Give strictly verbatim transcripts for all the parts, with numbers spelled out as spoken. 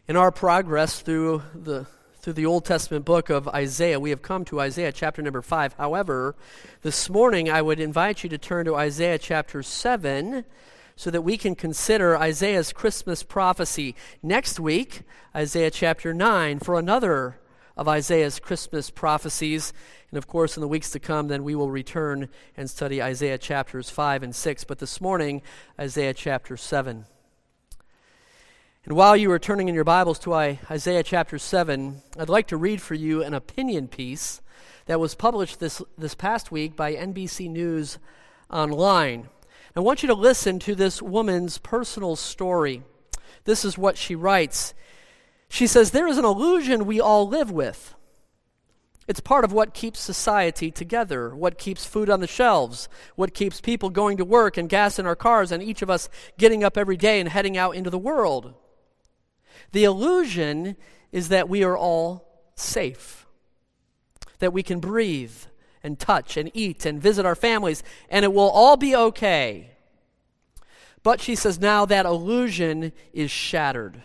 In our progress through the through the Old Testament book of Isaiah, we have come to Isaiah chapter number five. However, this morning I would invite you to turn to Isaiah chapter seven so that we can consider Isaiah's Christmas prophecy. Next week, Isaiah chapter nine for another of Isaiah's Christmas prophecies. And of course, in the weeks to come, then we will return and study Isaiah chapters five and six. But this morning, Isaiah chapter seven. And while you are turning in your Bibles to Isaiah chapter seven, I'd like to read for you an opinion piece that was published this, this past week by N B C News Online. I want you to listen to this woman's personal story. This is what she writes. She says, "There is an illusion we all live with. It's part of what keeps society together, what keeps food on the shelves, what keeps people going to work and gas in our cars, and each of us getting up every day and heading out into the world. The illusion is that we are all safe, that we can breathe and touch and eat and visit our families, and it will all be okay. But," she says, "now that illusion is shattered."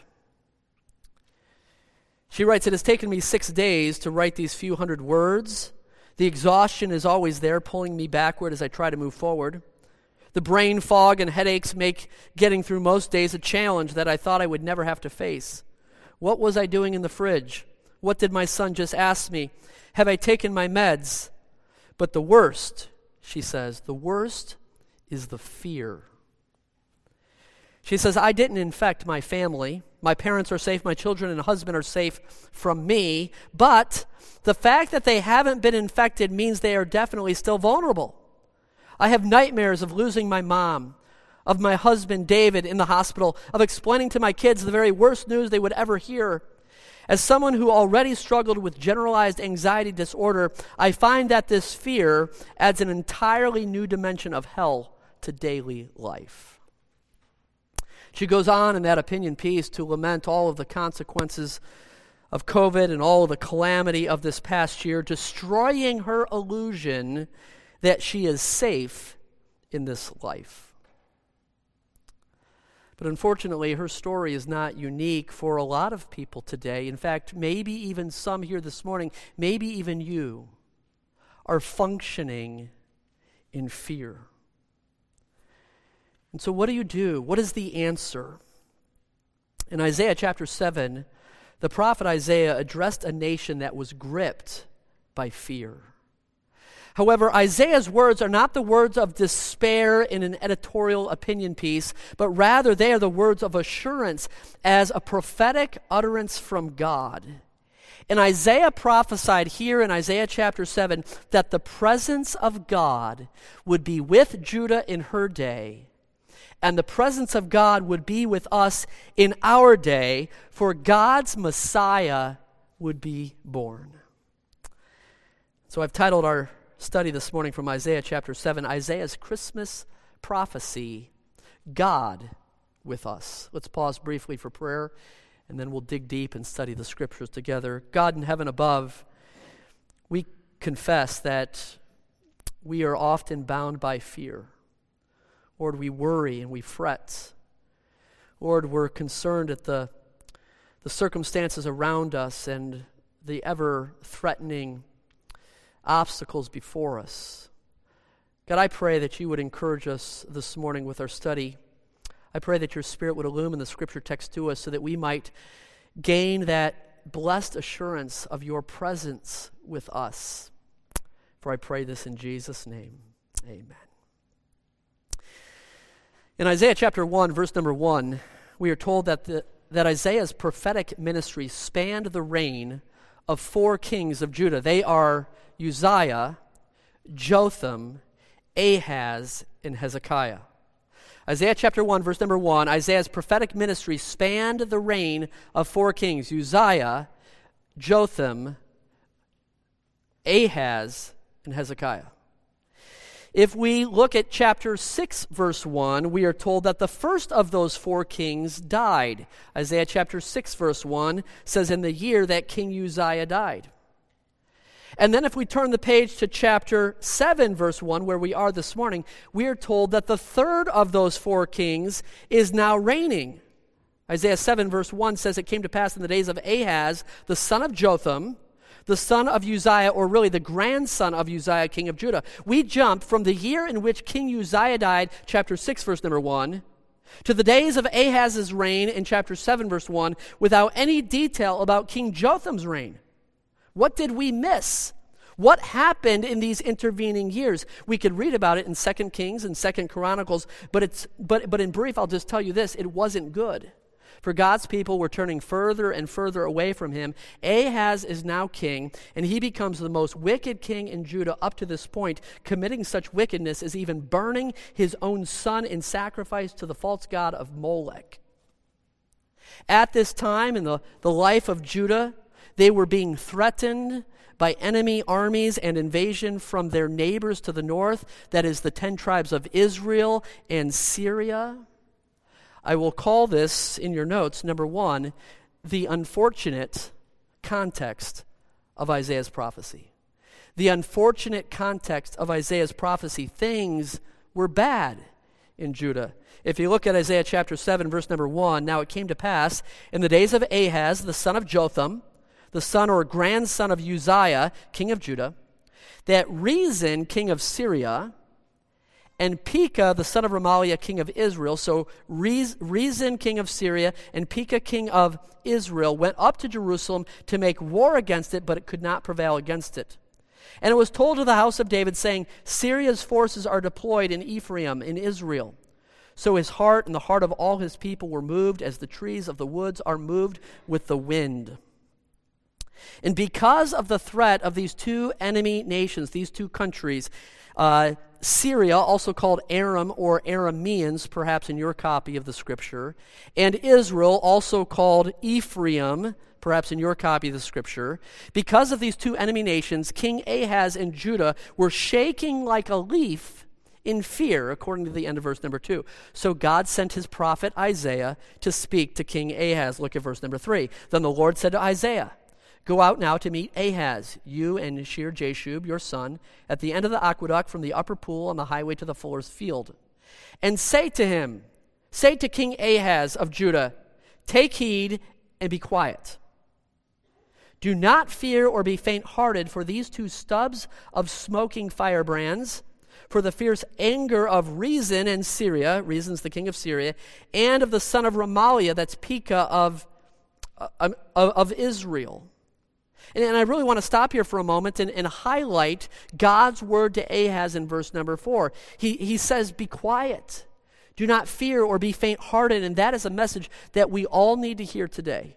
She writes, "It has taken me six days to write these few hundred words. The exhaustion is always there, pulling me backward as I try to move forward. The brain fog and headaches make getting through most days a challenge that I thought I would never have to face. What was I doing in the fridge? What did my son just ask me? Have I taken my meds? But the worst," she says, "the worst is the fear." She says, "I didn't infect my family. My parents are safe, my children and husband are safe from me, but the fact that they haven't been infected means they are definitely still vulnerable. I have nightmares of losing my mom, of my husband David in the hospital, of explaining to my kids the very worst news they would ever hear. As someone who already struggled with generalized anxiety disorder, I find that this fear adds an entirely new dimension of hell to daily life." She goes on in that opinion piece to lament all of the consequences of COVID and all of the calamity of this past year, destroying her illusion that she is safe in this life. But unfortunately, her story is not unique for a lot of people today. In fact, maybe even some here this morning, maybe even you, are functioning in fear. And so what do you do? What is the answer? In Isaiah chapter seven, the prophet Isaiah addressed a nation that was gripped by fear. However, Isaiah's words are not the words of despair in an editorial opinion piece, but rather they are the words of assurance as a prophetic utterance from God. And Isaiah prophesied here in Isaiah chapter seven that the presence of God would be with Judah in her day, and the presence of God would be with us in our day, for God's Messiah would be born. So I've titled our study this morning from Isaiah chapter seven, Isaiah's Christmas prophecy, God with us. Let's pause briefly for prayer, and then we'll dig deep and study the scriptures together. God in heaven above, we confess that we are often bound by fear. Lord, we worry and we fret. Lord, we're concerned at the, the circumstances around us and the ever-threatening obstacles before us. God, I pray that you would encourage us this morning with our study. I pray that your Spirit would illumine the scripture text to us so that we might gain that blessed assurance of your presence with us. For I pray this in Jesus' name. Amen. In Isaiah chapter one, verse number one, we are told that, the, that Isaiah's prophetic ministry spanned the reign of four kings of Judah. They are Uzziah, Jotham, Ahaz, and Hezekiah. Isaiah chapter one, verse number one, Isaiah's prophetic ministry spanned the reign of four kings, Uzziah, Jotham, Ahaz, and Hezekiah. If we look at chapter six, verse one, we are told that the first of those four kings died. Isaiah chapter six, verse one says, "In the year that King Uzziah died." And then if we turn the page to chapter seven, verse one, where we are this morning, we are told that the third of those four kings is now reigning. Isaiah seven verse one says, it came to pass in the days of Ahaz, the son of Jotham, the son of Uzziah, or really the grandson of Uzziah, king of Judah. We jump from the year in which King Uzziah died, chapter six, verse number one, to the days of Ahaz's reign in chapter seven, verse one, without any detail about King Jotham's reign. What did we miss? What happened in these intervening years? We could read about it in Second Kings and Second Chronicles, but it's but but in brief, I'll just tell you this, it wasn't good. For God's people were turning further and further away from him. Ahaz is now king, and he becomes the most wicked king in Judah up to this point, committing such wickedness as even burning his own son in sacrifice to the false god of Molech. At this time in the, the life of Judah, they were being threatened by enemy armies and invasion from their neighbors to the north, that is the ten tribes of Israel and Syria. I will call this, in your notes, number one, the unfortunate context of Isaiah's prophecy. The unfortunate context of Isaiah's prophecy. Things were bad in Judah. If you look at Isaiah chapter seven, verse number one, now it came to pass in the days of Ahaz, the son of Jotham, the son or grandson of Uzziah, king of Judah, that Rezin, king of Syria, and Pekah, the son of Remaliah, king of Israel, so Rez- Rezin, king of Syria, and Pekah, king of Israel, went up to Jerusalem to make war against it, but it could not prevail against it. And it was told to the house of David, saying, Syria's forces are deployed in Ephraim, in Israel. So his heart and the heart of all his people were moved as the trees of the woods are moved with the wind. And because of the threat of these two enemy nations, these two countries, uh, Syria, also called Aram or Arameans, perhaps in your copy of the scripture, and Israel, also called Ephraim, perhaps in your copy of the scripture, because of these two enemy nations, King Ahaz and Judah were shaking like a leaf in fear, according to the end of verse number two. So God sent his prophet Isaiah to speak to King Ahaz. Look at verse number three. Then the Lord said to Isaiah, Go out now to meet Ahaz, you and Shear-Jashub, your son, at the end of the aqueduct from the upper pool on the highway to the fuller's field. And say to him, say to King Ahaz of Judah, take heed and be quiet. Do not fear or be faint-hearted for these two stubs of smoking firebrands, for the fierce anger of Rezin in Syria, Rezin's the king of Syria, and of the son of Remaliah, that's Pekah of, uh, of, of Israel. And, and I really want to stop here for a moment and, and highlight God's word to Ahaz in verse number four. He, he says, be quiet. Do not fear or be faint-hearted. And that is a message that we all need to hear today.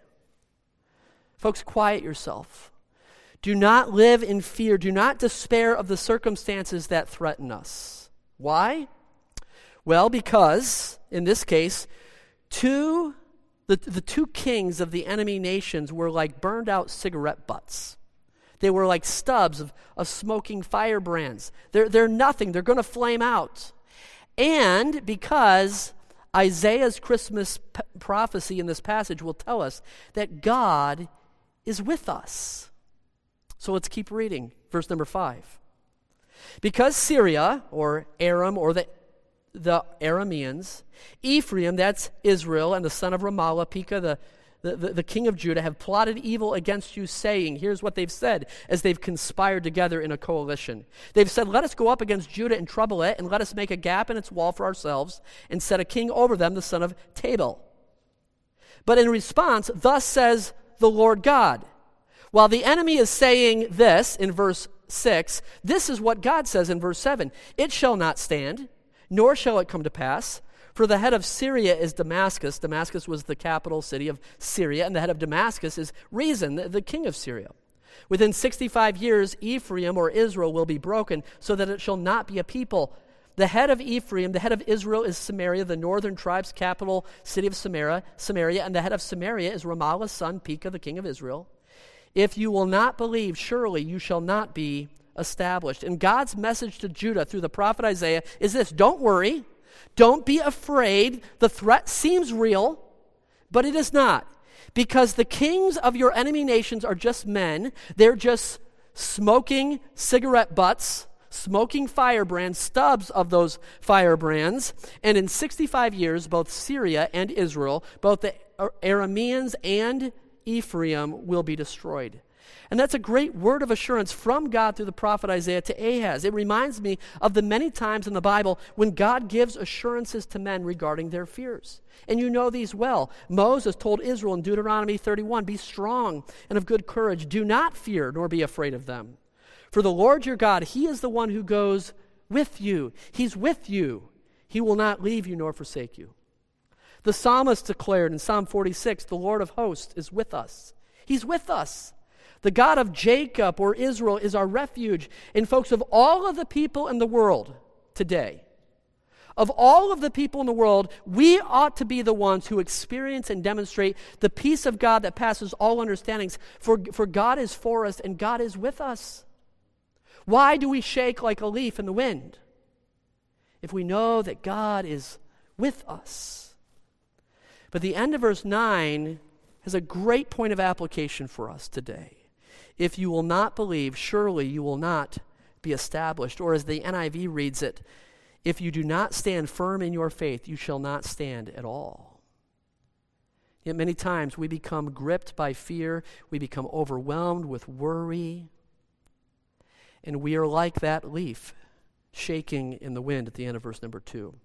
Folks, quiet yourself. Do not live in fear. Do not despair of the circumstances that threaten us. Why? Well, because, in this case, two The, the two kings of the enemy nations were like burned out cigarette butts. They were like stubs of, of smoking firebrands. They're, they're nothing. They're going to flame out. And because Isaiah's Christmas p- prophecy in this passage will tell us that God is with us. So let's keep reading. Verse number five. Because Syria, or Aram, or the the Arameans, Ephraim, that's Israel, and the son of Remaliah, Pekah, the, the, the, the king of Judah, have plotted evil against you, saying, here's what they've said as they've conspired together in a coalition. They've said, let us go up against Judah and trouble it, and let us make a gap in its wall for ourselves, and set a king over them, the son of Tabel. But in response, thus says the Lord God. While the enemy is saying this in verse six, this is what God says in verse seven. It shall not stand, nor shall it come to pass, for the head of Syria is Damascus. Damascus was the capital city of Syria, and the head of Damascus is Rezin, the, the king of Syria. Within sixty-five years, Ephraim or Israel will be broken, so that it shall not be a people. The head of Ephraim, the head of Israel is Samaria, the northern tribe's capital city of Samaria, Samaria, and the head of Samaria is Remaliah's son, Pekah, the king of Israel. If you will not believe, surely you shall not be established. And God's message to Judah through the prophet Isaiah is this: don't worry, don't be afraid. The threat seems real, but it is not. Because the kings of your enemy nations are just men. They're just smoking cigarette butts, smoking firebrands, stubs of those firebrands. And in sixty-five years, both Syria and Israel, both the Arameans and Ephraim will be destroyed. And that's a great word of assurance from God through the prophet Isaiah to Ahaz. It reminds me of the many times in the Bible when God gives assurances to men regarding their fears. And you know these well. Moses told Israel in Deuteronomy thirty-one, "Be strong and of good courage. Do not fear nor be afraid of them. For the Lord your God, he is the one who goes with you. He's with you. He will not leave you nor forsake you." The psalmist declared in Psalm forty-six, "The Lord of hosts is with us." He's with us. The God of Jacob or Israel is our refuge. And folks, of all of the people in the world today, of all of the people in the world, we ought to be the ones who experience and demonstrate the peace of God that passes all understandings. For, for God is for us and God is with us. Why do we shake like a leaf in the wind? If we know that God is with us. But the end of verse nine has a great point of application for us today. If you will not believe, surely you will not be established. Or as the N I V reads it, if you do not stand firm in your faith, you shall not stand at all. Yet many times we become gripped by fear, we become overwhelmed with worry, and we are like that leaf shaking in the wind at the end of verse number two.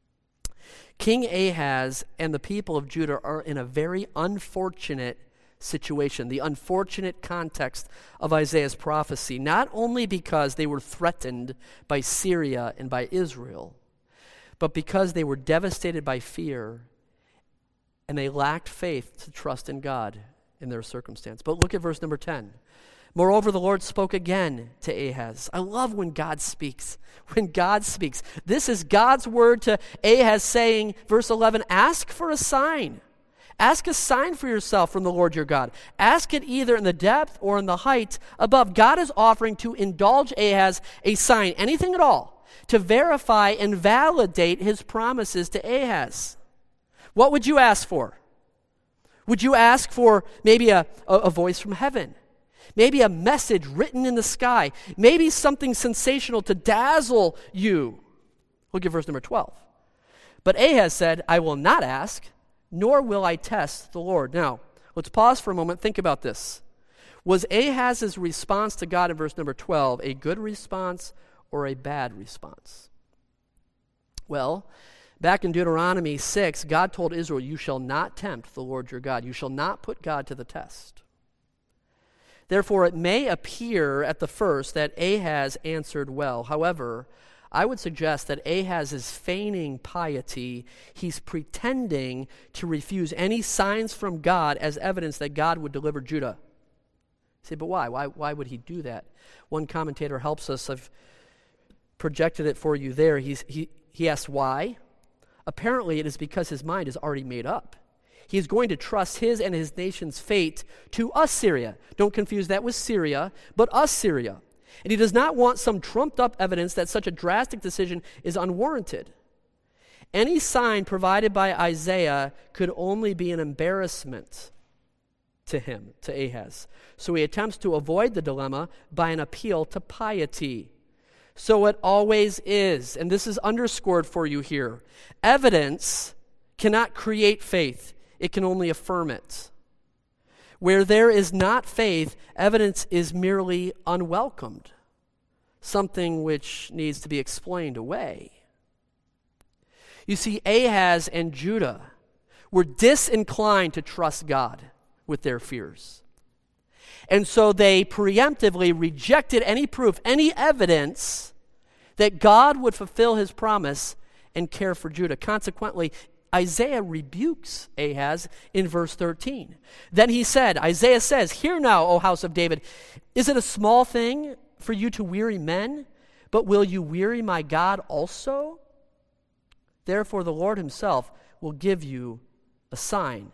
King Ahaz and the people of Judah are in a very unfortunate situation, the unfortunate context of Isaiah's prophecy, not only because they were threatened by Syria and by Israel, but because they were devastated by fear and they lacked faith to trust in God in their circumstance. But look at verse number ten. Moreover, the Lord spoke again to Ahaz. I love when God speaks. When God speaks. This is God's word to Ahaz saying, verse eleven, ask for a sign. Ask a sign for yourself from the Lord your God. Ask it either in the depth or in the height above. God is offering to indulge Ahaz a sign, anything at all, to verify and validate his promises to Ahaz. What would you ask for? Would you ask for maybe a, a, a voice from heaven? Maybe a message written in the sky? Maybe something sensational to dazzle you? Look at verse number twelve. But Ahaz said, I will not ask, nor will I test the Lord. Now, let's pause for a moment. Think about this. Was Ahaz's response to God in verse number twelve a good response or a bad response? Well, back in Deuteronomy six, God told Israel, you shall not tempt the Lord your God. You shall not put God to the test. Therefore, it may appear at the first that Ahaz answered well. However, I would suggest that Ahaz is feigning piety. He's pretending to refuse any signs from God as evidence that God would deliver Judah. You say, but why? Why, why would he do that? One commentator helps us. I've projected it for you there. He's, he, he asks why. Apparently, it is because his mind is already made up. He is going to trust his and his nation's fate to Assyria. Don't confuse that with Syria, but Assyria. And he does not want some trumped-up evidence that such a drastic decision is unwarranted. Any sign provided by Isaiah could only be an embarrassment to him, to Ahaz. So he attempts to avoid the dilemma by an appeal to piety. So it always is, and this is underscored for you here. Evidence cannot create faith. It can only affirm it. Where there is not faith, evidence is merely unwelcomed, something which needs to be explained away. You see, Ahaz and Judah were disinclined to trust God with their fears. And so they preemptively rejected any proof, any evidence that God would fulfill his promise and care for Judah. Consequently, Isaiah rebukes Ahaz in verse thirteen. Then he said, Isaiah says, hear now, O house of David, is it a small thing for you to weary men? But will you weary my God also? Therefore the Lord himself will give you a sign.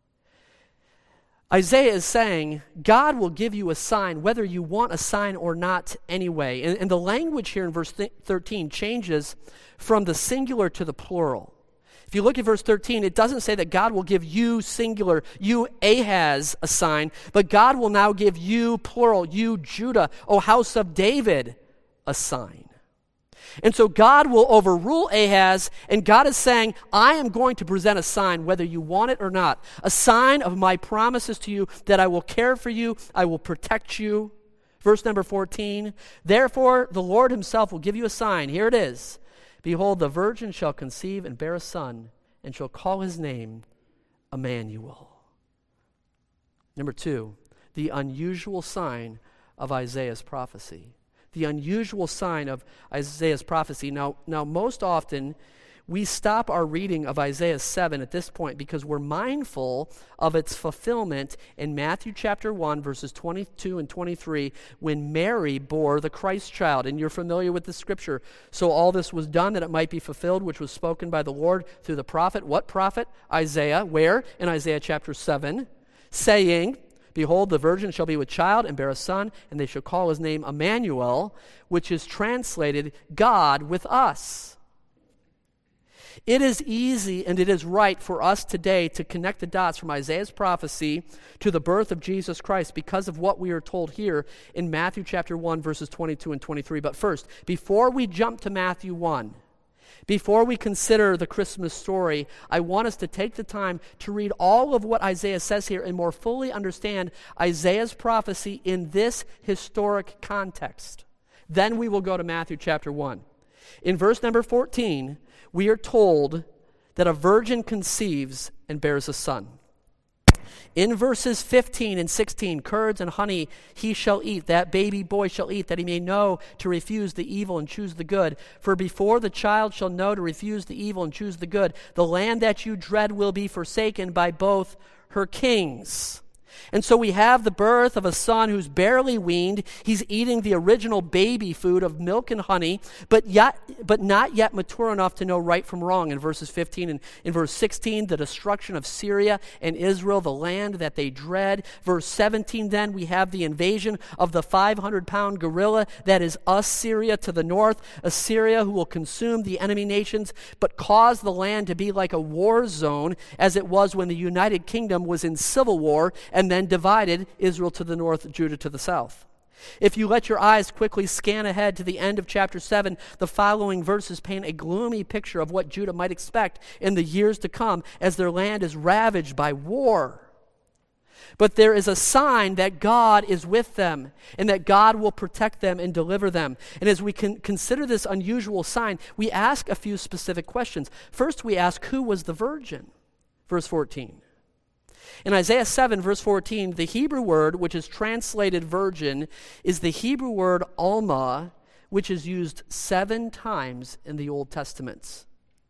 Isaiah is saying, God will give you a sign whether you want a sign or not anyway. And, and the language here in verse thirteen changes from the singular to the plural. If you look at verse thirteen, it doesn't say that God will give you singular, you Ahaz, a sign, but God will now give you plural, you Judah, O house of David, a sign. And so God will overrule Ahaz, and God is saying, I am going to present a sign, whether you want it or not, a sign of my promises to you that I will care for you, I will protect you. Verse number fourteen, therefore the Lord himself will give you a sign. Here it is. Behold, the virgin shall conceive and bear a son, and shall call his name Emmanuel. Number two, the unusual sign of Isaiah's prophecy. The unusual sign of Isaiah's prophecy. Now, now, most often, we stop our reading of Isaiah seven at this point because we're mindful of its fulfillment in Matthew chapter one, verses twenty-two and twenty-three, when Mary bore the Christ child. And you're familiar with the scripture. So all this was done that it might be fulfilled, which was spoken by the Lord through the prophet. What prophet? Isaiah. Where? In Isaiah chapter seven, saying, behold, the virgin shall be with child and bear a son, and they shall call his name Emmanuel, which is translated God with us. It is easy and it is right for us today to connect the dots from Isaiah's prophecy to the birth of Jesus Christ because of what we are told here in Matthew chapter one, verses twenty-two and twenty-three. But first, before we jump to Matthew one, before we consider the Christmas story, I want us to take the time to read all of what Isaiah says here and more fully understand Isaiah's prophecy in this historic context. Then we will go to Matthew chapter one. In verse number fourteen, we are told that a virgin conceives and bears a son. In verses fifteen and sixteen, curds and honey he shall eat, that baby boy shall eat, that he may know to refuse the evil and choose the good. For before the child shall know to refuse the evil and choose the good, the land that you dread will be forsaken by both her kings. And so we have the birth of a son who's barely weaned. He's eating the original baby food of milk and honey, but yet, but not yet mature enough to know right from wrong. In verses fifteen and in verse sixteen, the destruction of Syria and Israel, the land that they dread. Verse seventeen, then we have the invasion of the five hundred pound gorilla that is Assyria to the north, Assyria who will consume the enemy nations, but cause the land to be like a war zone as it was when the United Kingdom was in civil war and then divided Israel to the north, Judah to the south. If you let your eyes quickly scan ahead to the end of chapter seven, the following verses paint a gloomy picture of what Judah might expect in the years to come as their land is ravaged by war. But there is a sign that God is with them and that God will protect them and deliver them. And as we can consider this unusual sign, we ask a few specific questions. First, we ask, who was the virgin? Verse fourteen. In Isaiah seven, verse fourteen, the Hebrew word, which is translated virgin, is the Hebrew word alma, which is used seven times in the Old Testament.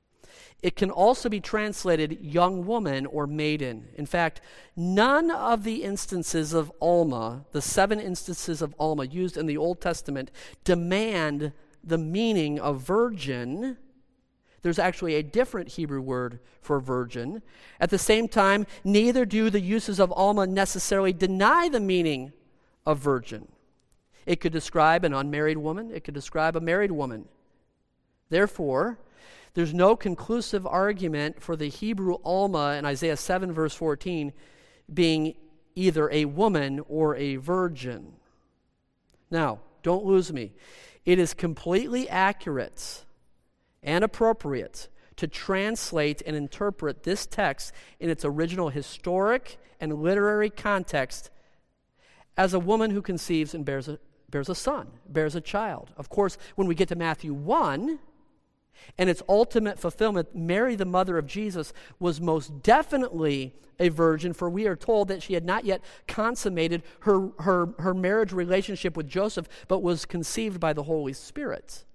It can also be translated young woman or maiden. In fact, none of the instances of alma, the seven instances of alma used in the Old Testament, demand the meaning of virgin. There's actually a different Hebrew word for virgin. At the same time, neither do the uses of alma necessarily deny the meaning of virgin. It could describe an unmarried woman. It could describe a married woman. Therefore, there's no conclusive argument for the Hebrew alma in Isaiah seven, verse fourteen, being either a woman or a virgin. Now, don't lose me. It is completely accurate and appropriate to translate and interpret this text in its original historic and literary context as a woman who conceives and bears a, bears a son, bears a child. Of course, when we get to Matthew one and its ultimate fulfillment, Mary, the mother of Jesus, was most definitely a virgin, for we are told that she had not yet consummated her, her, her marriage relationship with Joseph, but was conceived by the Holy Spirit.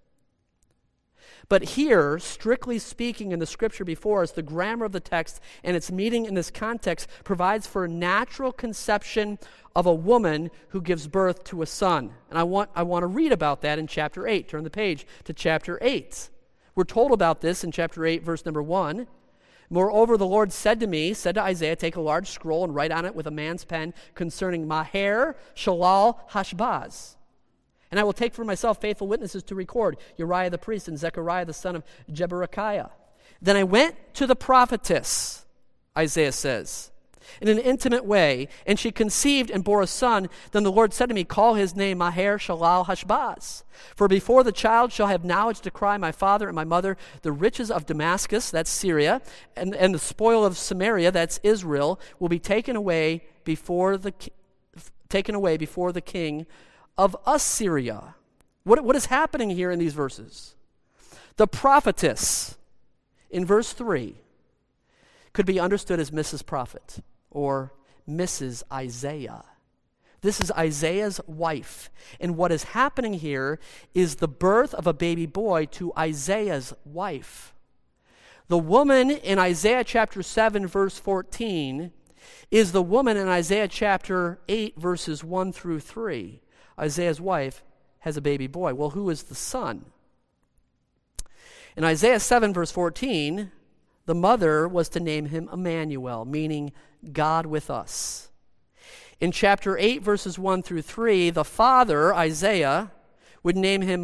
But here, strictly speaking, in the scripture before us, the grammar of the text and its meaning in this context provides for a natural conception of a woman who gives birth to a son. And I want, I want to read about that in chapter eight. Turn the page to chapter eight. We're told about this in chapter eight, verse number one. Moreover, the Lord said to me, said to Isaiah, take a large scroll and write on it with a man's pen concerning Maher Shalal Hashbaz. And I will take for myself faithful witnesses to record Uriah the priest and Zechariah the son of Jeberechiah. Then I went to the prophetess, Isaiah says, in an intimate way, and she conceived and bore a son. Then the Lord said to me, call his name Maher-Shalal-Hash-Baz. For before the child shall have knowledge to cry, my father and my mother, the riches of Damascus, that's Syria, and, and the spoil of Samaria, that's Israel, will be taken away before the taken away before the king of Assyria. What, what is happening here in these verses? The prophetess in verse three could be understood as Missus Prophet or Missus Isaiah. This is Isaiah's wife. And what is happening here is the birth of a baby boy to Isaiah's wife. The woman in Isaiah chapter seven, verse fourteen, is the woman in Isaiah chapter eight, verses one through three. Isaiah's wife has a baby boy. Well, who is the son? In Isaiah seven, verse fourteen, the mother was to name him Emmanuel, meaning God with us. In chapter eight, verses one through three, the father, Isaiah, would name him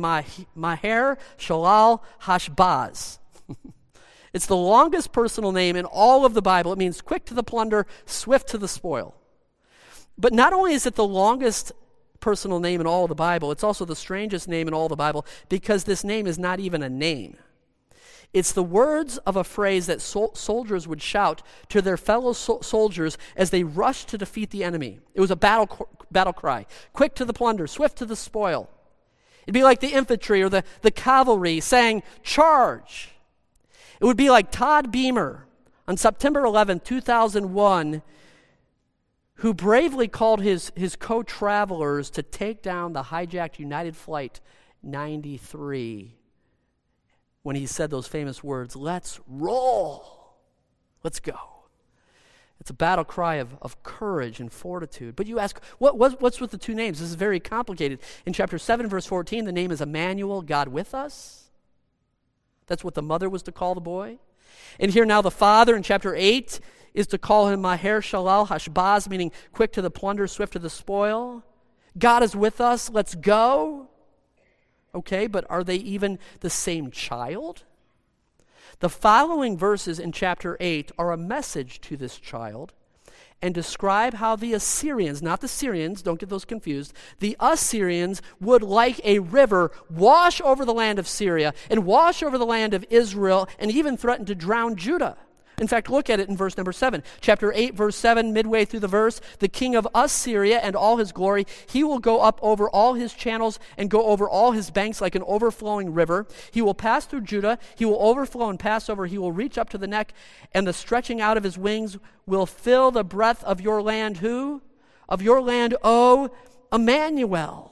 Maher-Shalal-Hash-Baz. It's the longest personal name in all of the Bible. It means quick to the plunder, swift to the spoil. But not only is it the longest personal name in all of the Bible, it's also the strangest name in all the Bible because this name is not even a name. It's the words of a phrase that sol- soldiers would shout to their fellow so- soldiers as they rushed to defeat the enemy. It was a battle co- battle cry. Quick to the plunder, swift to the spoil. It'd be like the infantry or the, the cavalry saying, charge. It would be like Todd Beamer on September eleventh, two thousand one, who bravely called his, his co-travelers to take down the hijacked United Flight ninety-three when he said those famous words, let's roll, let's go. It's a battle cry of, of courage and fortitude. But you ask, what, what, what's with the two names? This is very complicated. In chapter seven, verse fourteen, the name is Emmanuel, God with us. That's what the mother was to call the boy. And here now the father in chapter eight is to call him Maher-Shalal-Hash-Baz, meaning quick to the plunder, swift to the spoil. God is with us, let's go. Okay, but are they even the same child? The following verses in chapter eight are a message to this child and describe how the Assyrians, not the Syrians, don't get those confused, the Assyrians would, like a river, wash over the land of Syria and wash over the land of Israel and even threaten to drown Judah. In fact, look at it in verse number seven. Chapter eight, verse seven, midway through the verse, the king of Assyria and all his glory, he will go up over all his channels and go over all his banks like an overflowing river. He will pass through Judah, he will overflow and pass over, he will reach up to the neck, and the stretching out of his wings will fill the breadth of your land. Who? Of your land, O Emmanuel.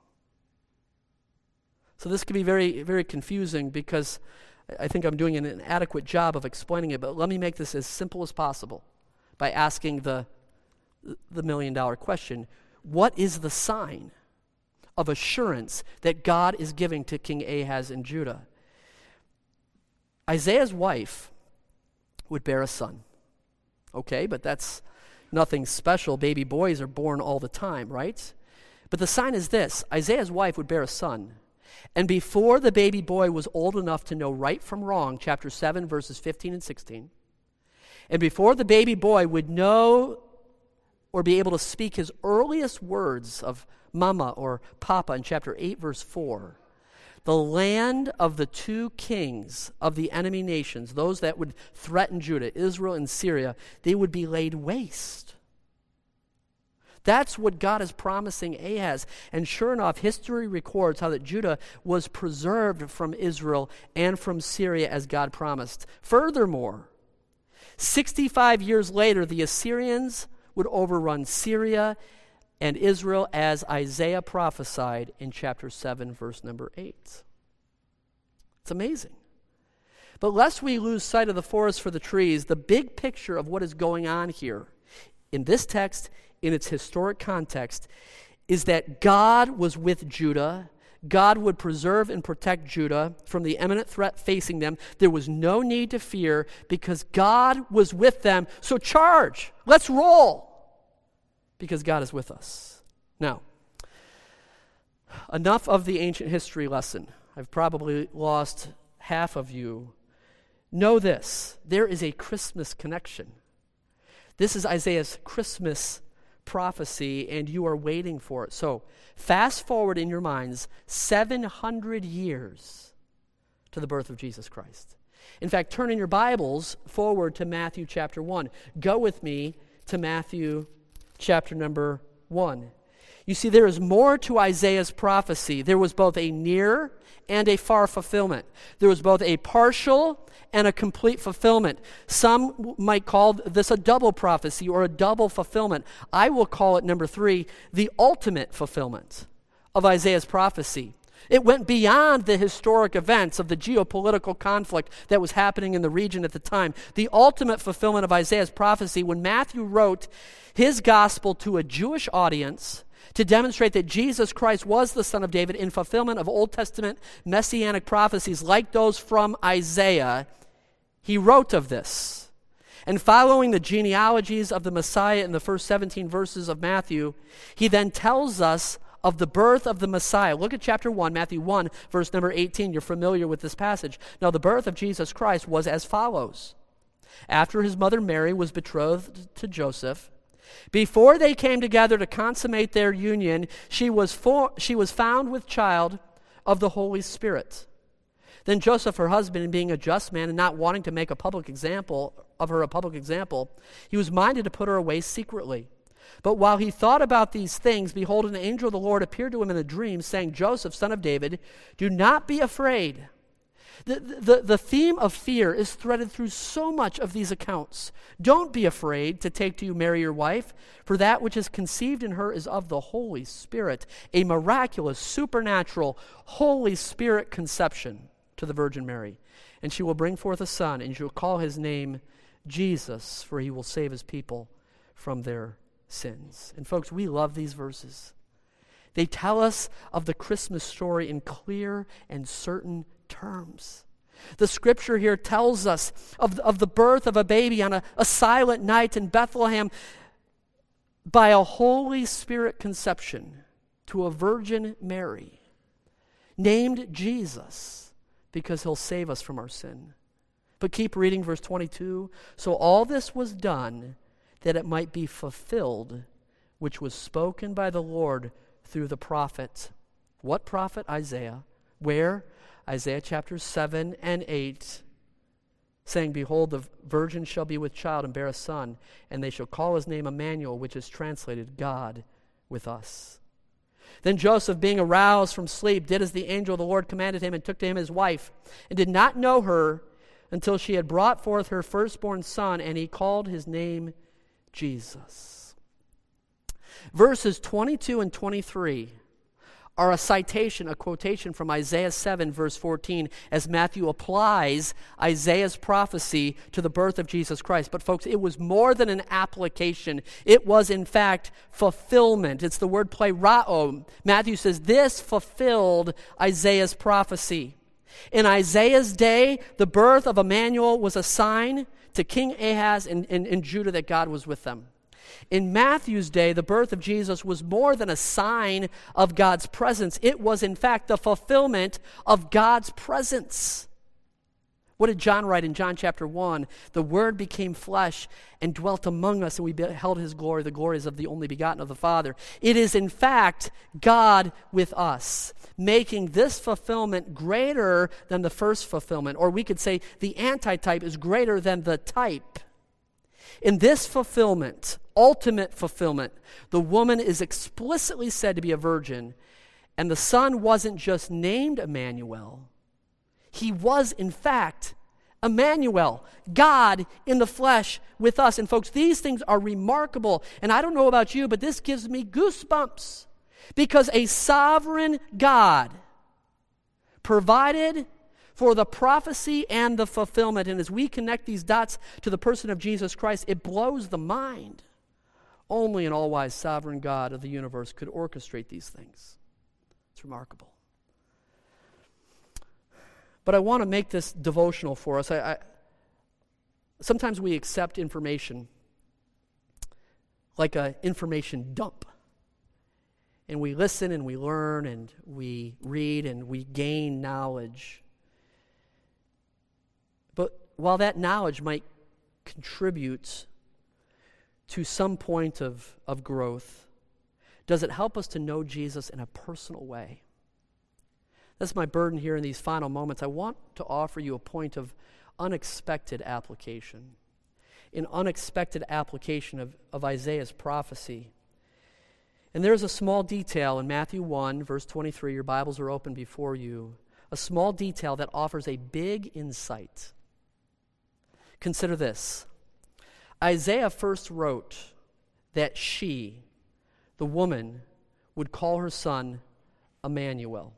So this can be very, very confusing because I think I'm doing an inadequate job of explaining it, but let me make this as simple as possible by asking the, the million dollar question. What is the sign of assurance that God is giving to King Ahaz in Judah? Isaiah's wife would bear a son. Okay, but that's nothing special. Baby boys are born all the time, right? But the sign is this. Isaiah's wife would bear a son. And before the baby boy was old enough to know right from wrong, chapter seven, verses fifteen and sixteen, and before the baby boy would know or be able to speak his earliest words of mama or papa in chapter eight, verse four, the land of the two kings of the enemy nations, those that would threaten Judah, Israel and Syria, they would be laid waste. That's what God is promising Ahaz. And sure enough, history records how that Judah was preserved from Israel and from Syria as God promised. Furthermore, sixty-five years later, the Assyrians would overrun Syria and Israel as Isaiah prophesied in chapter seven, verse number eight. It's amazing. But lest we lose sight of the forest for the trees, the big picture of what is going on here in this text, in its historic context, is that God was with Judah. God would preserve and protect Judah from the imminent threat facing them. There was no need to fear because God was with them. So charge. Let's roll. Because God is with us. Now, enough of the ancient history lesson. I've probably lost half of you. Know this. There is a Christmas connection. This is Isaiah's Christmas prophecy, and you are waiting for it. So fast forward in your minds seven hundred years to the birth of Jesus Christ. In fact, turn in your Bibles forward to Matthew chapter one. Go with me to Matthew chapter number one. You see, there is more to Isaiah's prophecy. There was both a near and a far fulfillment. There was both a partial and a complete fulfillment. Some might call this a double prophecy or a double fulfillment. I will call it, number three, the ultimate fulfillment of Isaiah's prophecy. It went beyond the historic events of the geopolitical conflict that was happening in the region at the time. The ultimate fulfillment of Isaiah's prophecy, when Matthew wrote his gospel to a Jewish audience to demonstrate that Jesus Christ was the Son of David in fulfillment of Old Testament messianic prophecies like those from Isaiah, he wrote of this. And following the genealogies of the Messiah in the first seventeen verses of Matthew, he then tells us of the birth of the Messiah. Look at chapter one, Matthew one, verse number eighteen. You're familiar with this passage. Now, the birth of Jesus Christ was as follows. After his mother Mary was betrothed to Joseph, before they came together to consummate their union, she was, for, she was found with child of the Holy Spirit. Then Joseph, her husband, being a just man and not wanting to make a public example of her a public example, he was minded to put her away secretly. But while he thought about these things, behold, an angel of the Lord appeared to him in a dream, saying, Joseph, son of David, do not be afraid. The, the, the theme of fear is threaded through so much of these accounts. Don't be afraid to take to you Mary your wife, for that which is conceived in her is of the Holy Spirit, a miraculous, supernatural, Holy Spirit conception to the Virgin Mary. And she will bring forth a son, and she will call his name Jesus, for he will save his people from their sins. And folks, we love these verses. They tell us of the Christmas story in clear and certain terms. The scripture here tells us of, of the birth of a baby on a, a silent night in Bethlehem by a Holy Spirit conception to a Virgin Mary, named Jesus, because he'll save us from our sin. But keep reading verse twenty-two. So all this was done that it might be fulfilled, which was spoken by the Lord through the prophet. What prophet? Isaiah. Where? Isaiah chapter seven and eight, saying, Behold, the virgin shall be with child and bear a son, and they shall call his name Emmanuel, which is translated God with us. Then Joseph, being aroused from sleep, did as the angel of the Lord commanded him, and took to him his wife, and did not know her until she had brought forth her firstborn son, and he called his name Jesus. Verses twenty-two and twenty-three are a citation, a quotation from Isaiah seven, verse fourteen, as Matthew applies Isaiah's prophecy to the birth of Jesus Christ. But folks, it was more than an application. It was, in fact, fulfillment. It's the word plerao. Matthew says, this fulfilled Isaiah's prophecy. In Isaiah's day, the birth of Emmanuel was a sign to King Ahaz and, and, and Judah that God was with them. In Matthew's day, the birth of Jesus was more than a sign of God's presence. It was, in fact, the fulfillment of God's presence. What did John write in John chapter one? The Word became flesh and dwelt among us, and we beheld his glory, the glories of the only begotten of the Father. It is, in fact, God with us, making this fulfillment greater than the first fulfillment. Or we could say the antitype is greater than the type. In this fulfillment, ultimate fulfillment, the woman is explicitly said to be a virgin, and the son wasn't just named Emmanuel. He was, in fact, Emmanuel, God in the flesh with us. And folks, these things are remarkable. And I don't know about you, but this gives me goosebumps, because a sovereign God provided for the prophecy and the fulfillment. And as we connect these dots to the person of Jesus Christ, it blows the mind. Only an all-wise sovereign God of the universe could orchestrate these things. It's remarkable. But I want to make this devotional for us. I, I, sometimes we accept information like an information dump. And we listen and we learn and we read and we gain knowledge. But while that knowledge might contribute to some point of, of growth, does it help us to know Jesus in a personal way? That's my burden here in these final moments. I want to offer you a point of unexpected application, an unexpected application of, of Isaiah's prophecy. And there's a small detail in Matthew one, verse twenty-three, your Bibles are open before you, a small detail that offers a big insight. Consider this. Isaiah first wrote that she, the woman, would call her son Emmanuel.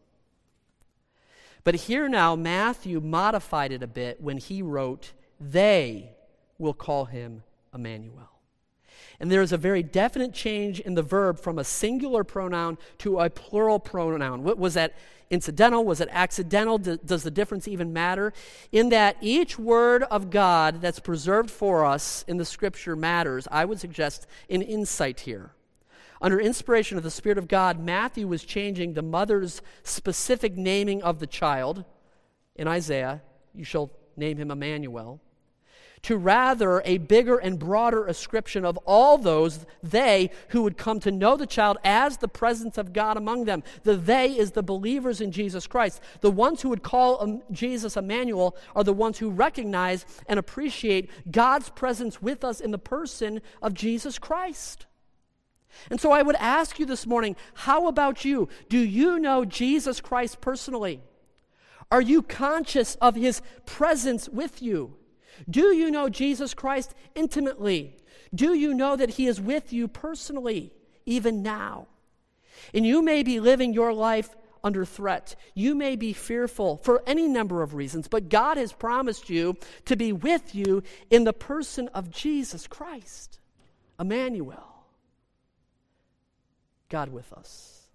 But here now, Matthew modified it a bit when he wrote, they will call him Emmanuel. And there is a very definite change in the verb from a singular pronoun to a plural pronoun. What was that incidental? Was it accidental? Does the difference even matter? In that each word of God that's preserved for us in the Scripture matters, I would suggest an insight here. Under inspiration of the Spirit of God, Matthew was changing the mother's specific naming of the child. In Isaiah, you shall name him Emmanuel, to rather a bigger and broader ascription of all those, they, who would come to know the child as the presence of God among them. The they is the believers in Jesus Christ. The ones who would call um, Jesus Emmanuel are the ones who recognize and appreciate God's presence with us in the person of Jesus Christ. And so I would ask you this morning, how about you? Do you know Jesus Christ personally? Are you conscious of his presence with you? Do you know Jesus Christ intimately? Do you know that he is with you personally, even now? And you may be living your life under threat. You may be fearful for any number of reasons, but God has promised you to be with you in the person of Jesus Christ, Emmanuel. God with us.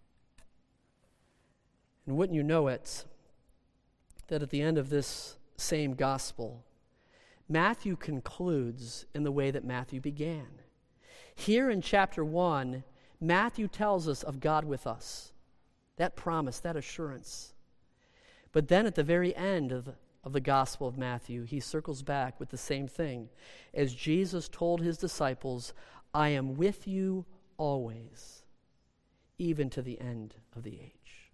And wouldn't you know it, that at the end of this same gospel, Matthew concludes in the way that Matthew began. Here in chapter one, Matthew tells us of God with us, that promise, that assurance. But then at the very end of the, of the Gospel of Matthew, he circles back with the same thing. As Jesus told his disciples, I am with you always, even to the end of the age.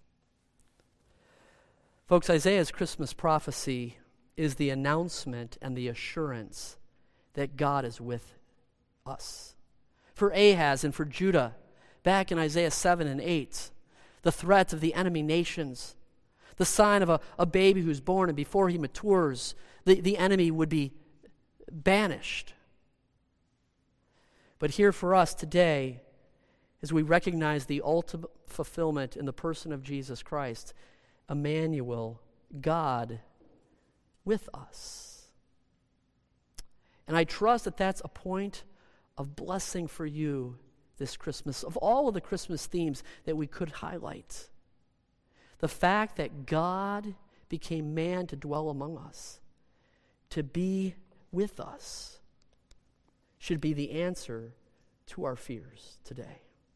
Folks, Isaiah's Christmas prophecy is the announcement and the assurance that God is with us. For Ahaz and for Judah, back in Isaiah seven and eight, the threat of the enemy nations, the sign of a, a baby who's born, and before he matures, the, the enemy would be banished. But here for us today, as we recognize the ultimate fulfillment in the person of Jesus Christ, Emmanuel, God with us. And I trust that that's a point of blessing for you this Christmas, of all of the Christmas themes that we could highlight. The fact that God became man to dwell among us, to be with us, should be the answer to our fears today.